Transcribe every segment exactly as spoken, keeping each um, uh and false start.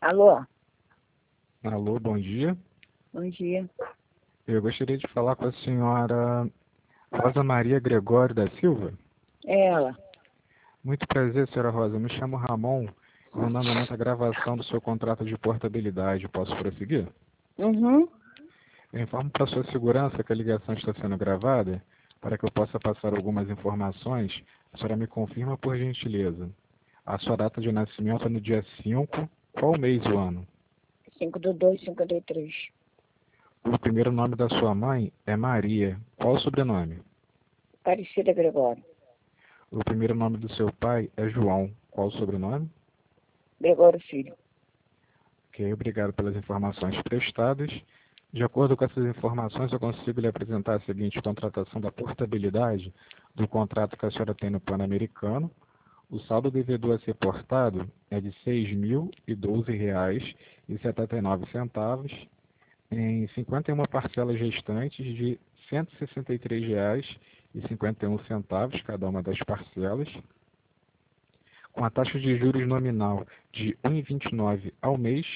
Alô, Alô, bom dia. bom dia. Eu gostaria de falar com a senhora Rosa Maria Gregório da Silva. É ela. Muito prazer, senhora Rosa. Me chamo Ramon. Meu nome é a gravação do seu contrato de portabilidade. Posso prosseguir? Uhum. Eu informo para sua segurança que a ligação está sendo gravada para que eu possa passar algumas informações. A senhora me confirma, por gentileza. A sua data de nascimento é no dia cinco. Qual mês do ano? cinco do dois, cinquenta e três. O primeiro nome da sua mãe é Maria. Qual o sobrenome? Aparecida Gregório. O primeiro nome do seu pai é João. Qual o sobrenome? Gregório Filho. Ok, obrigado pelas informações prestadas. De acordo com essas informações, eu consigo lhe apresentar a seguinte contratação da portabilidade do contrato que a senhora tem no Pan-Americano. O saldo devedor a ser portado é de seis mil e doze reais e setenta e nove centavos em cinquenta e uma parcelas restantes de cento e sessenta e três reais e cinquenta e um centavos cada uma das parcelas, com a taxa de juros nominal de um vírgula vinte e nove ao mês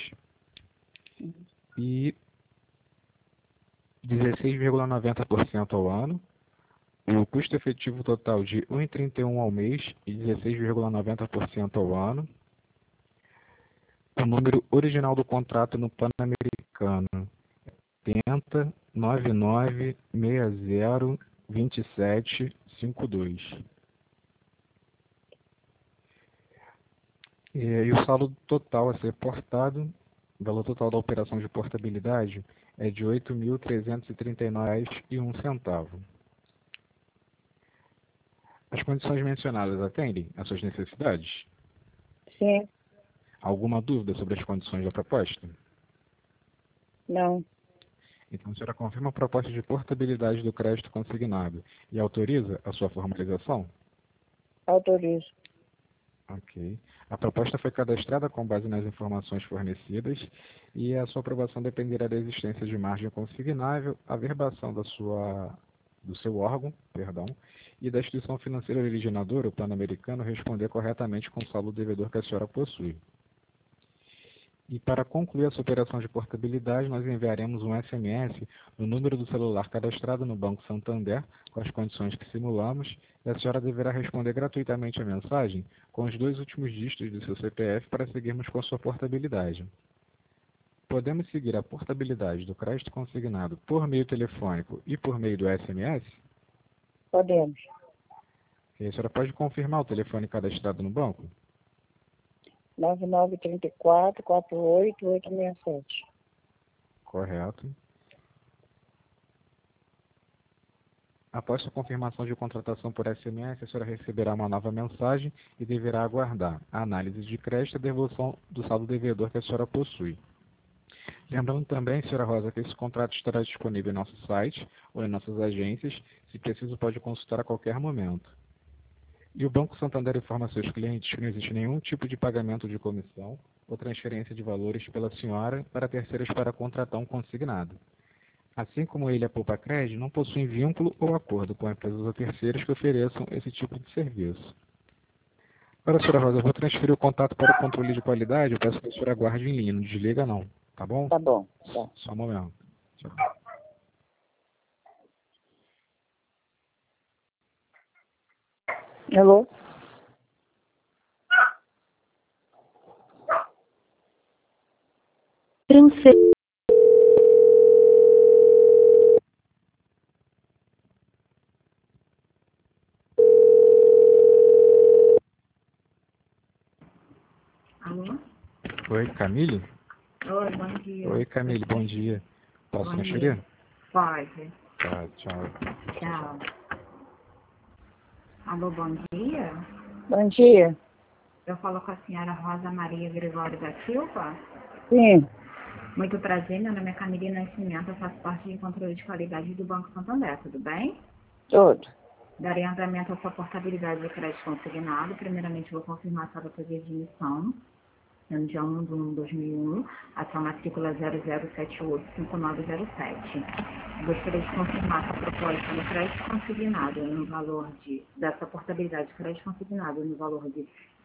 e dezesseis vírgula noventa por cento ao ano, o custo efetivo total de um vírgula trinta e um ao mês e dezesseis vírgula noventa por cento ao ano, o número original do contrato no Pan-Americano oitenta, noventa e nove, sessenta, vinte e sete, cinquenta e dois. E, e o saldo total a ser portado, o valor total da operação de portabilidade é de oito mil trezentos e trinta e nove reais e um centavo. As condições mencionadas atendem às suas necessidades? Sim. Alguma dúvida sobre as condições da proposta? Não. Então, a senhora confirma a proposta de portabilidade do crédito consignado e autoriza a sua formalização? Autorizo. Ok. A proposta foi cadastrada com base nas informações fornecidas e a sua aprovação dependerá da existência de margem consignável, averbação da sua, do seu órgão, perdão, e da instituição financeira originadora, o Pan-Americano, responder corretamente com o saldo devedor que a senhora possui. E para concluir essa operação de portabilidade, nós enviaremos um S M S no número do celular cadastrado no Banco Santander, com as condições que simulamos, e a senhora deverá responder gratuitamente a mensagem com os dois últimos dígitos do seu C P F para seguirmos com a sua portabilidade. Podemos seguir a portabilidade do crédito consignado por meio telefônico e por meio do S M S? Podemos. E a senhora pode confirmar o telefone cadastrado no banco? nove nove três quatro, quatro oito, oito seis sete. Correto. Após sua confirmação de contratação por S M S, a senhora receberá uma nova mensagem e deverá aguardar a análise de crédito e a devolução do saldo devedor que a senhora possui. Lembrando também, senhora Rosa, que esse contrato estará disponível em nosso site ou em nossas agências. Se preciso, pode consultar a qualquer momento. E o Banco Santander informa seus clientes que não existe nenhum tipo de pagamento de comissão ou transferência de valores pela senhora para terceiros para contratar um consignado. Assim como ele, a Poupa Crédito, não possui vínculo ou acordo com empresas ou terceiros que ofereçam esse tipo de serviço. Agora, senhora Rosa, eu vou transferir o contato para o controle de qualidade. Eu peço que a senhora aguarde em linha, não desliga não, tá bom? Tá bom. Tá. Só um momento. Tchau. Alô? Transfer... Alô? Oi, Camille? Oi, bom dia. Oi, Camille, bom dia. Posso Bom transferir? dia. Pode. Tá, tchau. Tchau. Alô, bom dia. Bom dia. Eu falo com a senhora Rosa Maria Gregório da Silva. Sim. Muito prazer, meu nome é Camille Nascimento, eu faço parte de controle de qualidade do Banco Santander, tudo bem? Tudo. Darei andamento à sua portabilidade de crédito consignado. Primeiramente, vou confirmar a sua data de admissão, no dia um de um de dois mil e um, a sua matrícula zero zero sete oito cinco nove zero sete. Gostaria de confirmar a sua proposta no crédito consignado no valor de, dessa portabilidade de crédito consignado no valor de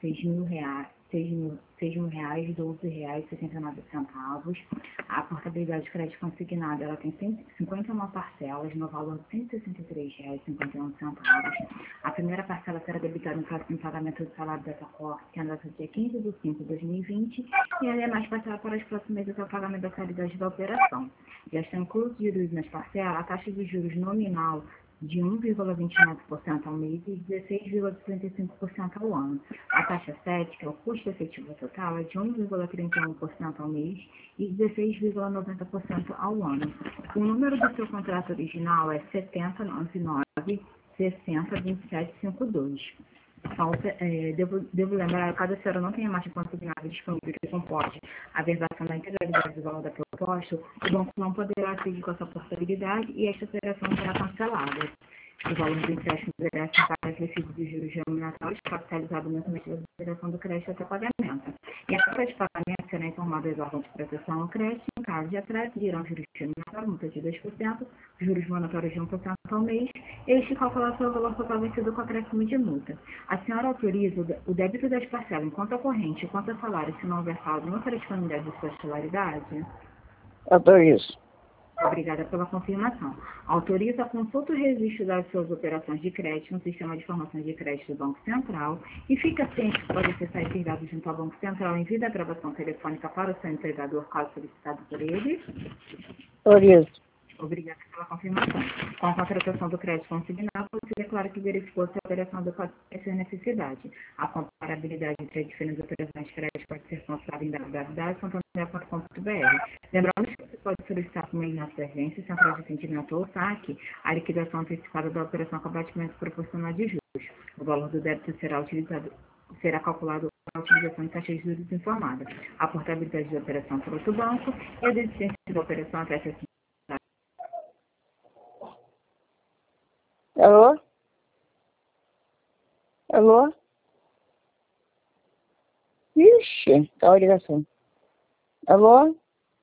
seis mil reais, seis mil, seis mil reais, doze reais e sessenta e nove centavos. A portabilidade de crédito consignado, ela tem cinquenta e uma parcelas no valor de cento e sessenta e três reais e cinquenta e um centavos. A primeira parcela será debitada no próximo pagamento do salário dessa corte, que é no dia quinze de cinco de dois mil e vinte, e a demais parcela para os próximos meses até o pagamento da qualidade da operação. Já estão incluídos nas parcelas a taxa de juros nominal de um vírgula vinte e nove por cento ao mês e dezesseis vírgula trinta e cinco por cento ao ano. A taxa sete, que é o custo efetivo total, é de um vírgula trinta e um por cento ao mês e dezesseis vírgula noventa por cento ao ano. O número do seu contrato original é setenta nove nove sessenta vinte e sete cinquenta e dois. Falta, é, devo, devo lembrar, caso a senhora não tenha mais de consignado disponível que comporte a verbação da integralidade do valor da proposta, o banco não poderá seguir com essa portabilidade e esta operação será cancelada. O valor do empréstimo deverá ser pago acrescido dos juros remuneratórios, capitalizado mensalmente da operação do crédito até pagamento. E a taxa de pagamento será informada aos órgãos de proteção ao crédito. Em caso de atraso, irão juros remuneratórios, multa de dois por cento, juros monetários de um por cento ao mês, este calculado pelo valor total vencido com acréscimo de multa. A senhora autoriza o débito das parcelas em conta corrente e conta salário, se não houver saldo em outra disponibilidade de sua titularidade? Autorizo. Obrigada pela confirmação. Autoriza a consulta e registro das suas operações de crédito no Sistema de Informações de Crédito do Banco Central e fica ciente que pode acessar esses dados junto ao Banco Central em vida da gravação telefônica para o seu empregador, caso solicitado por ele. Autorizo. Obrigada pela confirmação. Com a contratação do crédito consignado, você declara que verificou se a operação adequada à sua necessidade. A comparabilidade entre as diferentes operações de crédito pode ser consultada em w w w ponto santander ponto com ponto b r. Lembramos que você pode solicitar por meio de transferência, central de atendimento ou saque a liquidação antecipada da operação com abatimento proporcional de juros. O valor do débito será utilizado será calculado a utilização de taxas de juros informada, a portabilidade da operação por outro banco e a desistência da operação até essa. Alô? Alô? Ixi, tá a ligação. Alô?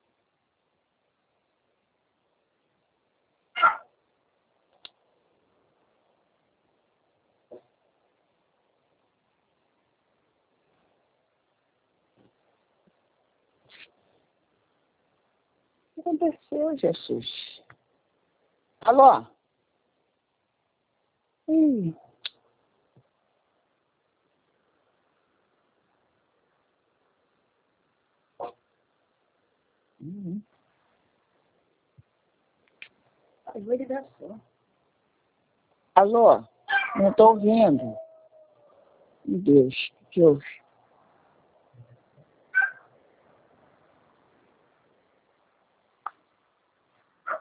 O que aconteceu, Jesus? Alô? Ih. Uhum. Eu vou ligar só. Alô? Não estou ouvindo. Meu Deus, o que houve?